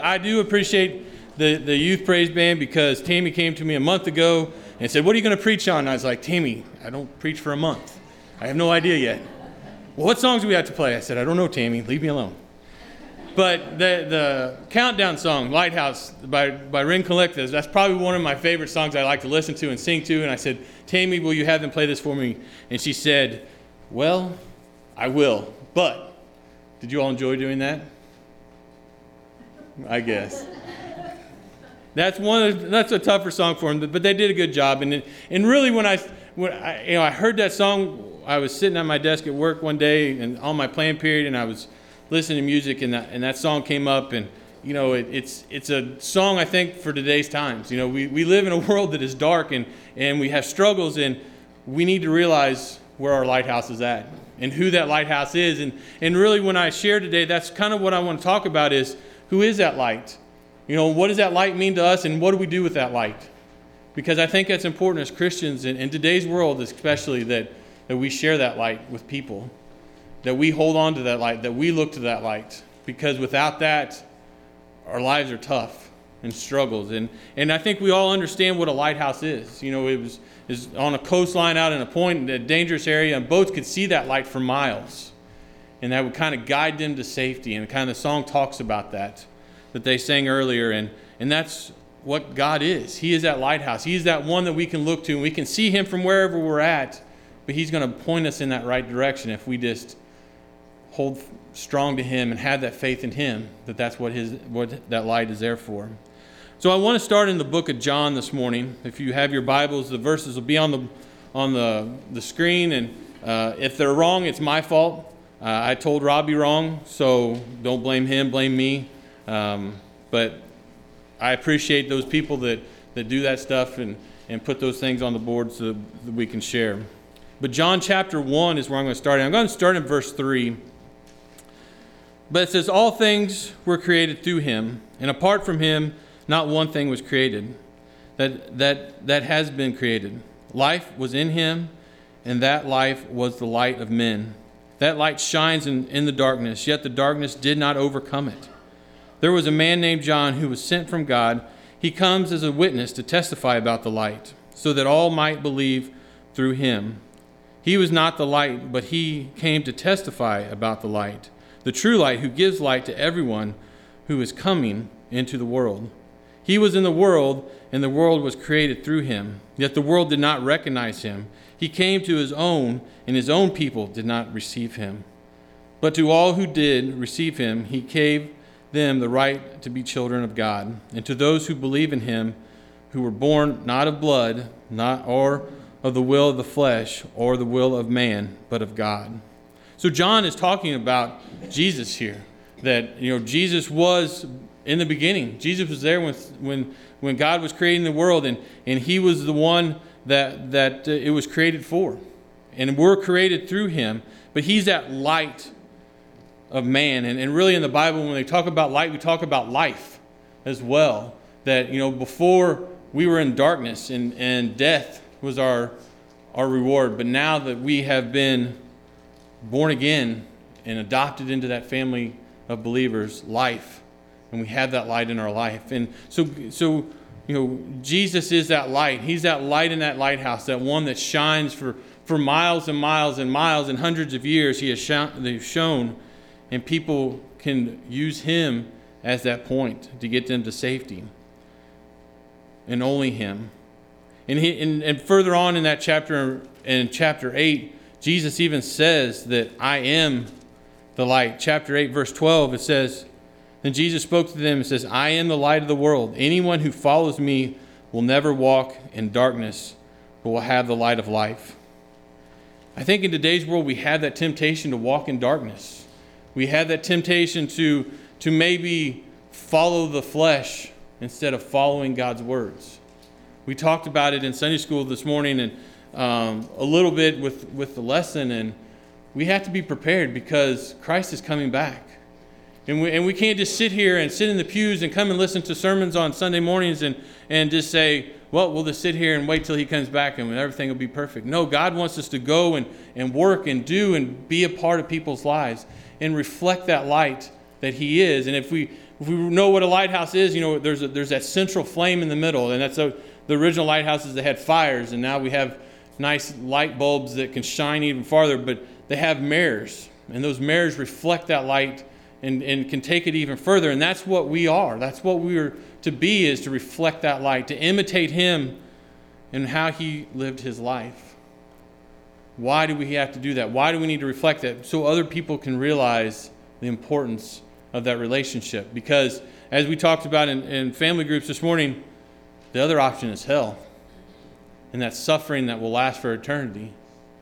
I do appreciate the youth praise band because Tammy came to me a month ago and said, "What are you going to preach on?" And I was like, "Tammy, I don't preach for a month. I have no idea yet." "Well, what songs do we have to play?" I said, "I don't know, Tammy. Leave me alone." But the countdown song, Lighthouse by Ren Collectors, that's probably one of my favorite songs I like to listen to and sing to. And I said, "Tammy, will you have them play this for me?" And she said, "Well, I will. But did you all enjoy doing that?" I guess. That's a tougher song for them, but they did a good job. And really, when I heard that song, I was sitting at my desk at work one day and on my plan period, and I was listening to music, and that song came up. And it's a song, I think, for today's times. We live in a world that is dark, and we have struggles, and we need to realize where our lighthouse is at and who that lighthouse is. And really, when I share today, that's kind of what I want to talk about is, who is that light? What does that light mean to us, and what do we do with that light? Because I think that's important as Christians in today's world, especially that we share that light with people, that we hold on to that light, that we look to that light. Because without that, our lives are tough and struggles. And I think we all understand what a lighthouse is. It was on a coastline out in a point, a dangerous area, and boats could see that light for miles. And that would kind of guide them to safety. And kind of the song talks about that they sang earlier. And that's what God is. He is that lighthouse. He is that one that we can look to. And we can see him from wherever we're at. But he's going to point us in that right direction if we just hold strong to him and have that faith in him, that's what that light is there for. So I want to start in the book of John this morning. If you have your Bibles, the verses will be on the screen. And if they're wrong, it's my fault. I told Robbie wrong, so don't blame him, blame me. But I appreciate those people that do that stuff and put those things on the board so that we can share. But John chapter 1 is where I'm going to start. I'm going to start in verse 3. But it says, "All things were created through him, and apart from him, not one thing was created that has been created. Life was in him, and that life was the light of men. That light shines in the darkness, yet the darkness did not overcome it. There was a man named John who was sent from God. He comes as a witness to testify about the light, so that all might believe through him. He was not the light, but he came to testify about the light, the true light who gives light to everyone who is coming into the world. He was in the world, and the world was created through him, yet the world did not recognize him. He came to his own, and his own people did not receive him. But to all who did receive him, he gave them the right to be children of God, and to those who believe in him, who were born not of blood, or of the will of the flesh, or the will of man, but of God." So John is talking about Jesus here, that Jesus was in the beginning. Jesus was there when God was creating the world, and he was the one that it was created for. And we're created through him, but he's that light of man. And really in the Bible, when they talk about light, we talk about life as well. That, before we were in darkness and death was our reward. But now that we have been born again and adopted into that family of believers, life, and we have that light in our life. And so Jesus is that light. He's that light in that lighthouse, that one that shines for miles and miles and miles and hundreds of years. He has shown, and people can use him as that point to get them to safety. And only him. And further on in that chapter, in chapter 8, Jesus even says that I am the light. Chapter 8, verse 12, it says, "Then Jesus spoke to them and says, I am the light of the world. Anyone who follows me will never walk in darkness, but will have the light of life." I think in today's world we have that temptation to walk in darkness. We have that temptation to maybe follow the flesh instead of following God's words. We talked about it in Sunday school this morning and a little bit with the lesson, and we have to be prepared because Christ is coming back. And we can't just sit here and sit in the pews and come and listen to sermons on Sunday mornings and just say, well, we'll just sit here and wait till he comes back and everything will be perfect. No, God wants us to go and work and do and be a part of people's lives and reflect that light that he is. And if we if we know what a lighthouse is, there's that central flame in the middle, and that's the original lighthouses that had fires, and now we have nice light bulbs that can shine even farther, but they have mirrors, and those mirrors reflect that light and can take it even further, and that's what we are. That's what we are to be, is to reflect that light, to imitate him and how he lived his life. Why do we have to do that? Why do we need to reflect that? So other people can realize the importance of that relationship. Because as we talked about in family groups this morning, the other option is hell. And that suffering that will last for eternity.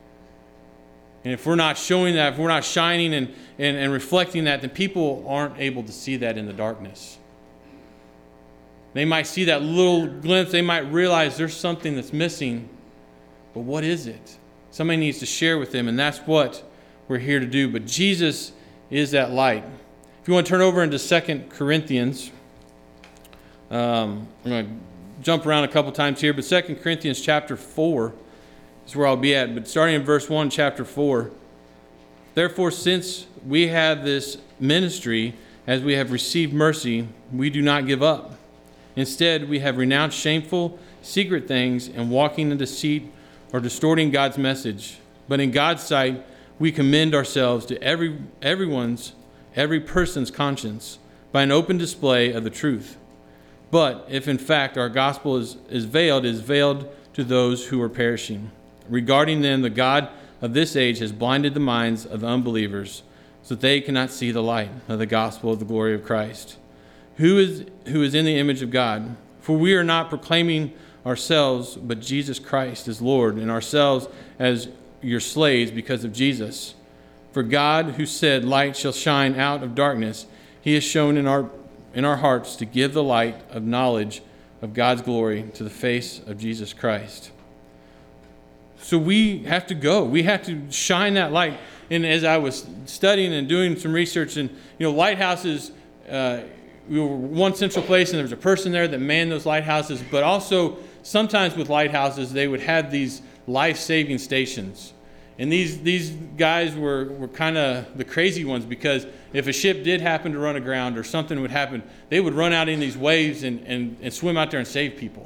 And if we're not showing that, if we're not shining and reflecting that, then people aren't able to see that in the darkness. They might see that little glimpse. They might realize there's something that's missing. But what is it? Somebody needs to share with them, and that's what we're here to do. But Jesus is that light. If you want to turn over into 2 Corinthians, I'm going to jump around a couple times here, but 2 Corinthians chapter 4 is where I'll be at. But starting in verse 1, chapter 4, therefore, since we have this ministry, as we have received mercy, we do not give up. Instead, we have renounced shameful, secret things and walking in deceit or distorting God's message. But in God's sight, we commend ourselves to every person's conscience by an open display of the truth. But if in fact our gospel is veiled, it is veiled to those who are perishing. Regarding them, the God of this age has blinded the minds of the unbelievers, so that they cannot see the light of the gospel of the glory of Christ, who is in the image of God. For we are not proclaiming ourselves, but Jesus Christ as Lord, and ourselves as your slaves because of Jesus. For God, who said, light shall shine out of darkness, he has shown in our hearts to give the light of knowledge of God's glory to the face of Jesus Christ. So we have to go. We have to shine that light. And as I was studying and doing some research, and lighthouses, we were one central place, and there was a person there that manned those lighthouses. But also, sometimes with lighthouses, they would have these life-saving stations. And these guys were kind of the crazy ones, because if a ship did happen to run aground or something would happen, they would run out in these waves and swim out there and save people.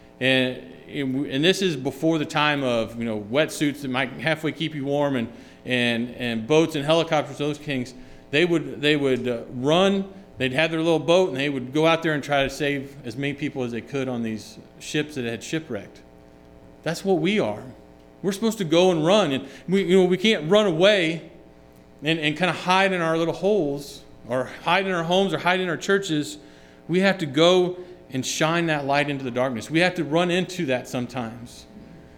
And this is before the time of wetsuits that might halfway keep you warm, and boats and helicopters. Those things, they would run. They'd have their little boat, and they would go out there and try to save as many people as they could on these ships that had shipwrecked. That's what we are. We're supposed to go and run, and we can't run away and kind of hide in our little holes, or hide in our homes, or hide in our churches. We have to go and shine that light into the darkness. We have to run into that sometimes.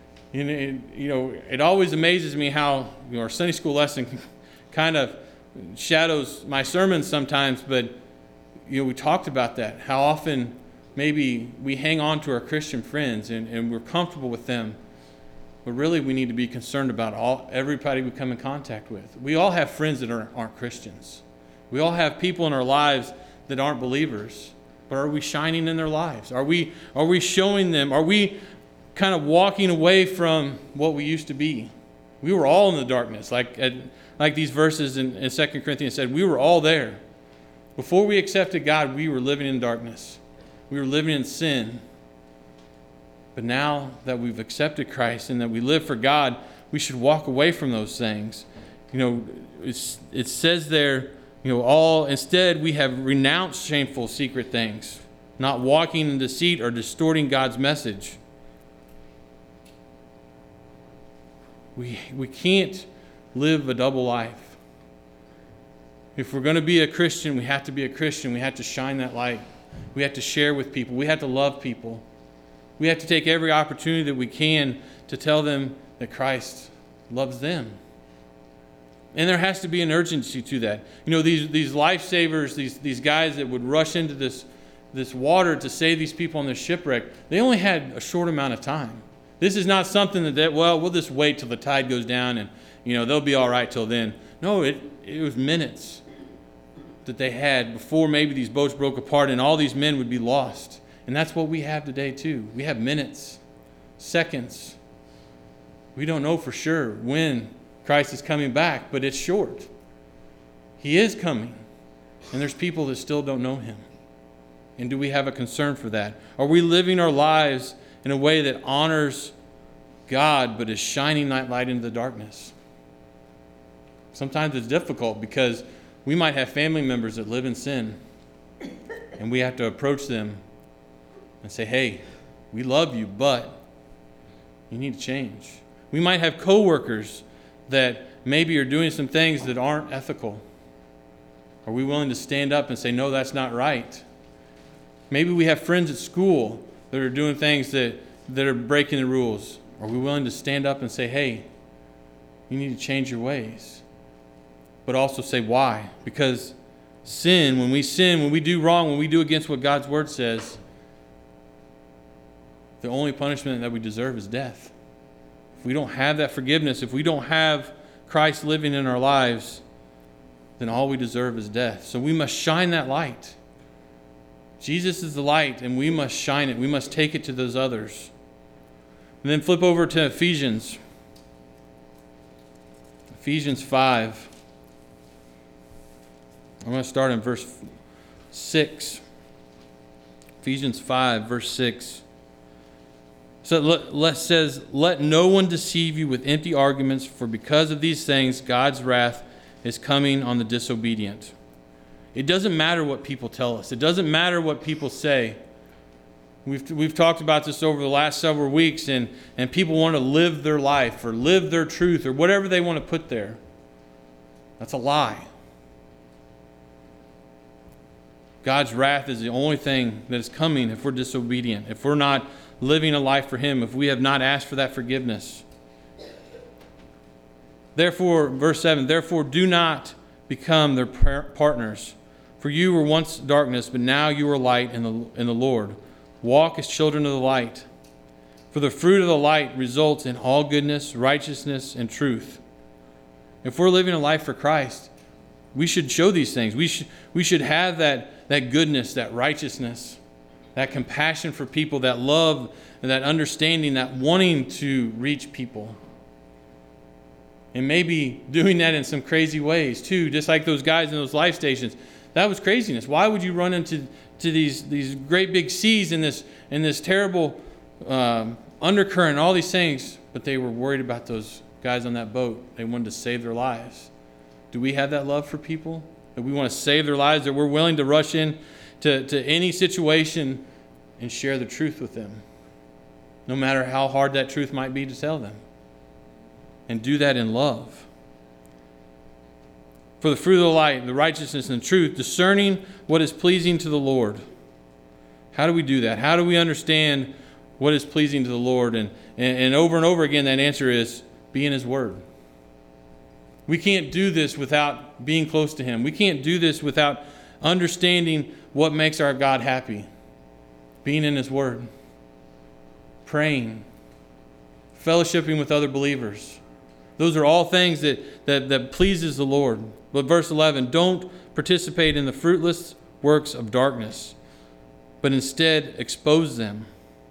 It always amazes me how our Sunday school lesson kind of shadows my sermons sometimes, but we talked about that, how often maybe we hang on to our Christian friends and we're comfortable with them. But really, we need to be concerned about everybody we come in contact with. We all have friends that aren't Christians. We all have people in our lives that aren't believers. But are we shining in their lives? Are we showing them? Are we kind of walking away from what we used to be? We were all in the darkness, like these verses in 2 Corinthians said. We were all there. Before we accepted God, we were living in darkness. We were living in sin. But now that we've accepted Christ and that we live for God, we should walk away from those things. It says there, instead we have renounced shameful secret things, not walking in deceit or distorting God's message. We can't live a double life. If we're going to be a Christian, we have to be a Christian. We have to shine that light. We have to share with people. We have to love people. We have to take every opportunity that we can to tell them that Christ loves them. And there has to be an urgency to that. These lifesavers, these guys that would rush into this water to save these people on this shipwreck, they only had a short amount of time. This is not something that we'll just wait till the tide goes down and they'll be all right till then. No, it was minutes that they had before maybe these boats broke apart and all these men would be lost. And that's what we have today too. We have minutes, seconds. We don't know for sure when Christ is coming back, but it's short. He is coming. And there's people that still don't know him. And do we have a concern for that? Are we living our lives in a way that honors God but is shining that light into the darkness? Sometimes it's difficult because we might have family members that live in sin, and we have to approach them and say, hey, we love you, but you need to change. We might have coworkers that maybe are doing some things that aren't ethical. Are we willing to stand up and say, no, that's not right? Maybe we have friends at school that are doing things that are breaking the rules. Are we willing to stand up and say, hey, you need to change your ways? But also say why? Because sin, when we do wrong, when we do against what God's word says, the only punishment that we deserve is death. If we don't have that forgiveness, if we don't have Christ living in our lives, then all we deserve is death. So we must shine that light. Jesus is the light, and we must shine it. We must take it to those others. And then flip over to Ephesians. Ephesians 5. I'm going to start in verse 6. Ephesians 5, verse 6. So it says, let no one deceive you with empty arguments, for because of these things, God's wrath is coming on the disobedient. It doesn't matter what people tell us. It doesn't matter what people say. We've talked about this over the last several weeks, and people want to live their life or live their truth or whatever they want to put there. That's a lie. God's wrath is the only thing that is coming if we're disobedient, if we're not living a life for him, if we have not asked for that forgiveness. Therefore, verse 7, therefore do not become their partners. For you were once darkness, but now you are light in the Lord. Walk as children of the light. For the fruit of the light results in all goodness, righteousness, and truth. If we're living a life for Christ, we should show these things. We should have that goodness, that righteousness, that compassion for people, that love, and that understanding, that wanting to reach people. And maybe doing that in some crazy ways too, just like those guys in those life stations. That was craziness. Why would you run into these great big seas in this terrible undercurrent and all these things? But they were worried about those guys on that boat. They wanted to save their lives. Do we have that love for people? That we want to save their lives, that we're willing to rush in to any situation and share the truth with them, no matter how hard that truth might be to tell them. And do that in love. For the fruit of the light, the righteousness and the truth, discerning what is pleasing to the Lord. How do we do that? How do we understand what is pleasing to the Lord? And over again, that answer is be in his word. We can't do this without being close to him. We can't do this without understanding what makes our God happy. Being in his word. Praying. Fellowshipping with other believers. Those are all things that pleases the Lord. But verse 11, don't participate in the fruitless works of darkness, but instead expose them.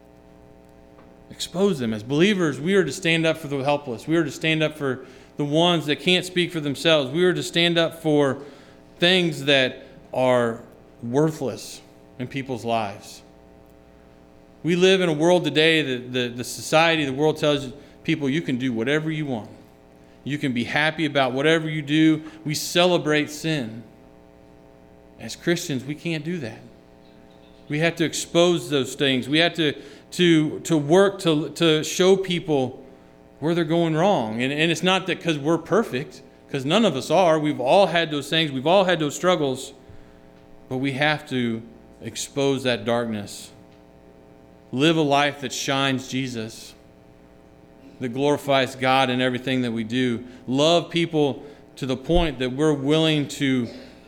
Expose them. As believers, we are to stand up for the helpless. We are to stand up for the ones that can't speak for themselves. We are to stand up for things that are worthless in people's lives. We live in a world today that the society, the world tells people you can do whatever you want. You can be happy about whatever you do. We celebrate sin. As Christians, we can't do that. We have to expose those things. We have to work to show people where they're going wrong. And it's not that because we're perfect, because none of us are. We've all had those things. We've all had those struggles. But we have to expose that darkness. Live a life that shines Jesus, that glorifies God in everything that we do. Love people to the point that we're willing to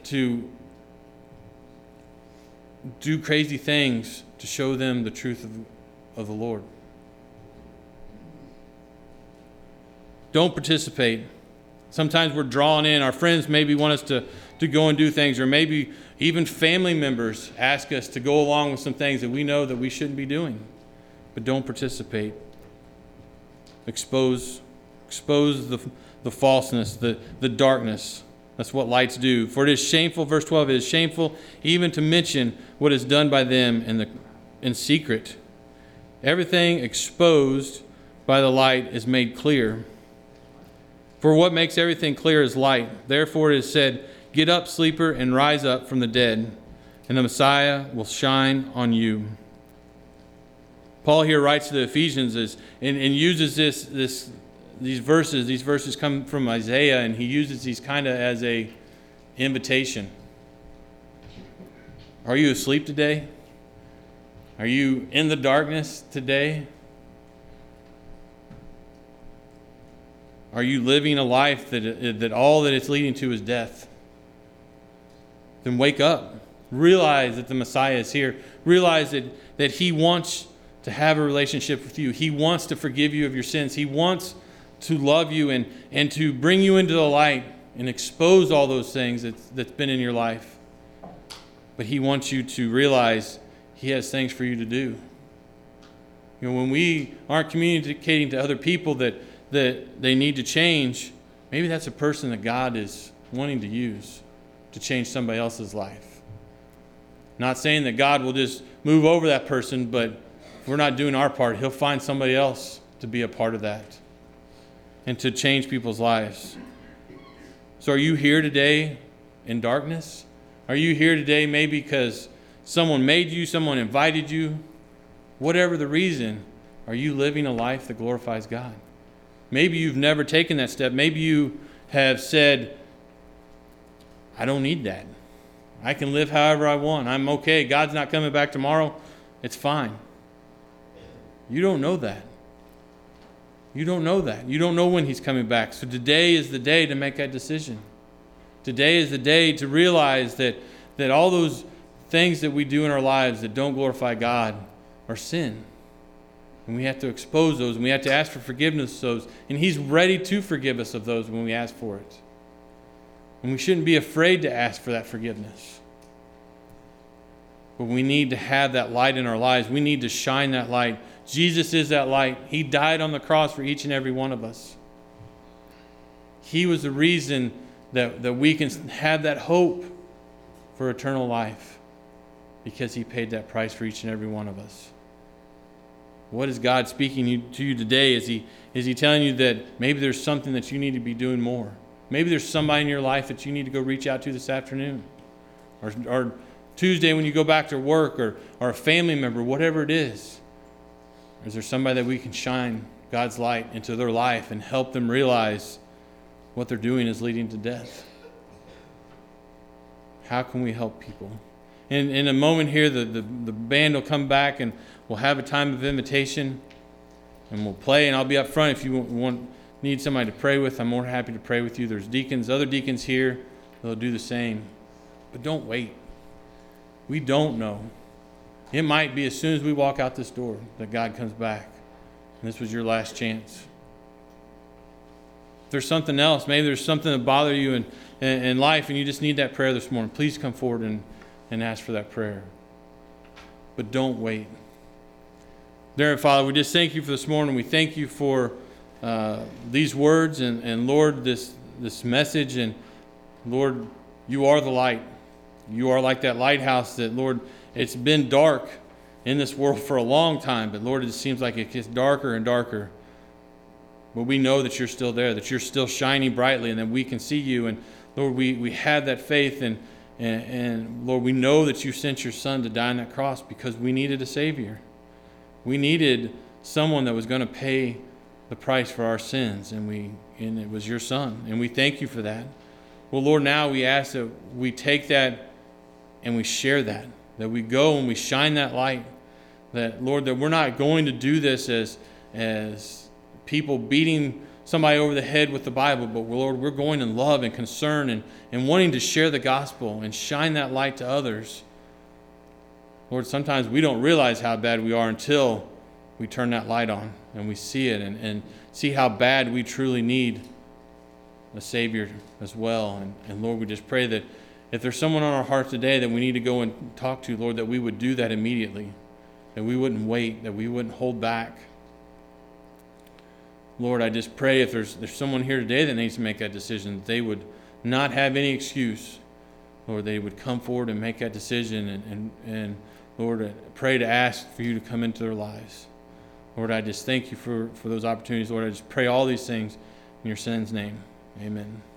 do crazy things to show them the truth of the Lord. Don't participate. Sometimes we're drawn in. Our friends maybe want us to go and do things, or maybe even family members ask us to go along with some things that we know that we shouldn't be doing. But don't participate. Expose the falseness, the darkness That's what lights do. For it is shameful, verse 12, it is shameful even to mention what is done by them in secret. Everything exposed by the light is made clear. For what makes everything clear is light. Therefore it is said, get up, sleeper, and rise up from the dead, and the Messiah will shine on you. Paul here writes to the Ephesians and uses these verses. These verses come from Isaiah, and he uses these kind of as a invitation. Are you asleep today? Are you in the darkness today? Are you living a life that all that it's leading to is death? Then wake up. Realize that the Messiah is here. Realize that He wants to have a relationship with you. He wants to forgive you of your sins. He wants to love you and to bring you into the light and expose all those things that's been in your life. But He wants you to realize He has things for you to do. You know, when we aren't communicating to other people that they need to change, maybe that's a person that God is wanting to use to change somebody else's life. Not saying that God will just move over that person, but if we're not doing our part, He'll find somebody else to be a part of that and to change people's lives. So are you here today in darkness? Are you here today maybe because someone made you, someone invited you? Whatever the reason, are you living a life that glorifies God? Maybe you've never taken that step. Maybe you have said, I don't need that. I can live however I want. I'm okay. God's not coming back tomorrow. It's fine. You don't know that. You don't know that. You don't know when He's coming back. So today is the day to make that decision. Today is the day to realize that all those things that we do in our lives that don't glorify God are sin. And we have to expose those, and we have to ask for forgiveness of those. And He's ready to forgive us of those when we ask for it. And we shouldn't be afraid to ask for that forgiveness. But we need to have that light in our lives. We need to shine that light. Jesus is that light. He died on the cross for each and every one of us. He was the reason that we can have that hope for eternal life, because He paid that price for each and every one of us. What is God speaking to you today? Is He telling you that maybe there's something that you need to be doing more? Maybe there's somebody in your life that you need to go reach out to this afternoon. Or Tuesday when you go back to work, or a family member, whatever it is. Or is there somebody that we can shine God's light into their life and help them realize what they're doing is leading to death? How can we help people? In a moment here, the band will come back and we'll have a time of invitation and we'll play, and I'll be up front if you need somebody to pray with. I'm more happy to pray with you. There's other deacons here. They'll do the same. But don't wait. We don't know. It might be as soon as we walk out this door that God comes back. And this was your last chance. If there's something else, maybe there's something that bothers you in life and you just need that prayer this morning, please come forward and ask for that prayer. But don't wait. Dear Father, we just thank You for this morning. We thank You for these words and Lord, this message. And Lord, You are the light. You are like that lighthouse that, Lord, it's been dark in this world for a long time, but Lord, it seems like it gets darker and darker. But we know that You're still there, that You're still shining brightly, and that we can see You. And Lord, we have that faith, and Lord, we know that You sent Your Son to die on that cross because we needed a Savior. We needed someone that was going to pay the price for our sins, and it was Your Son, and we thank You for that. Well, Lord, now we ask that we take that and we share that we go and we shine that light, that, Lord, that we're not going to do this as people beating somebody over the head with the Bible, but Lord, we're going in love and concern and wanting to share the gospel and shine that light to others. Lord, sometimes we don't realize how bad we are until we turn that light on and we see it and see how bad we truly need a Savior as well. And Lord, we just pray that if there's someone on our hearts today that we need to go and talk to, Lord, that we would do that immediately, that we wouldn't wait, that we wouldn't hold back. Lord, I just pray if there's someone here today that needs to make that decision, that not have any excuse, Lord, they would come forward and make that decision and Lord, I pray to ask for you to come into their lives. Lord, I just thank you for those opportunities. Lord, I just pray all these things in your Son's name. Amen.